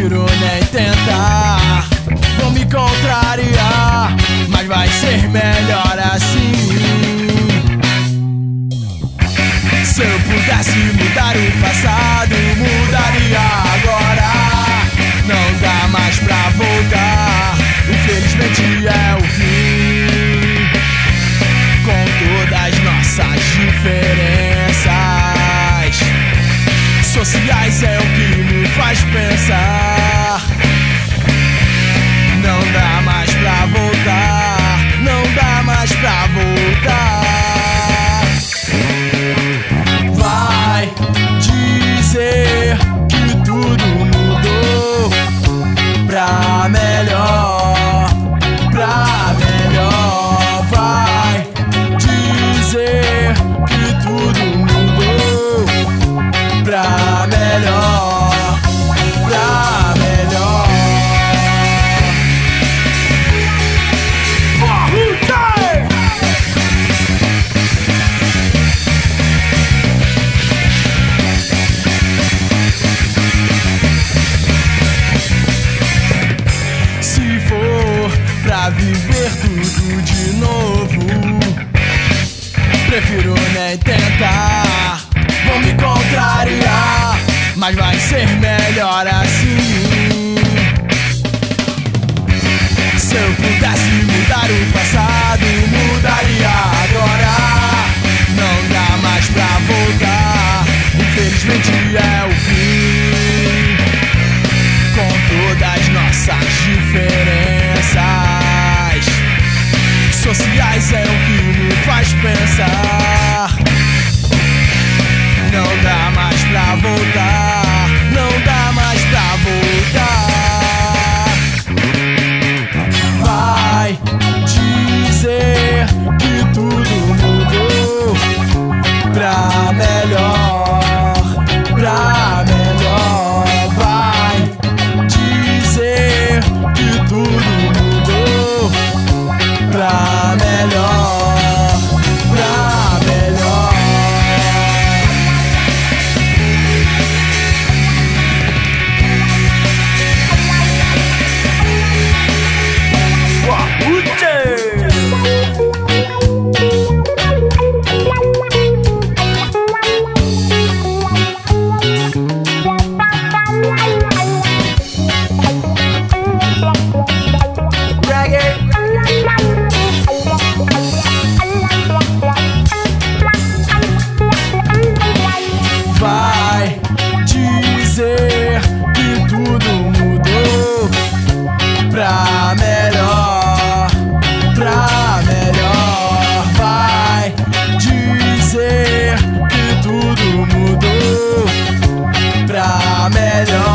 prefiro nem tentar. Vou me contrariar, mas vai ser melhor assim. Se eu pudesse mudar o passado, mudaria agora. Não dá mais pra voltar, infelizmente é o fim. Com todas nossas diferenças sociais é o que me faz pensar. Não dá mais pra voltar, não dá mais pra voltar. Vai dizer que tudo mudou pra melhor, pra melhor. Vai dizer que tudo mudou pra melhor, pra melhor. Se for pra viver tudo de novo, prefiro nem tentar. Vou me contrariar, mas vai ser melhor assim. Se eu pudesse mudar o passado, mudaria agora. Não dá mais pra voltar, infelizmente é o fim. Com todas nossas diferenças sociais é o que me faz pensar. Não dá mais pra voltar, não dá mais pra voltar. Vai dizer que tudo mudou pra melhor, pra melhor. Vai dizer que tudo mudou pra melhor, pra melhor. Vai dizer que tudo mudou pra melhor, pra melhor. Vai dizer que tudo mudou pra melhor.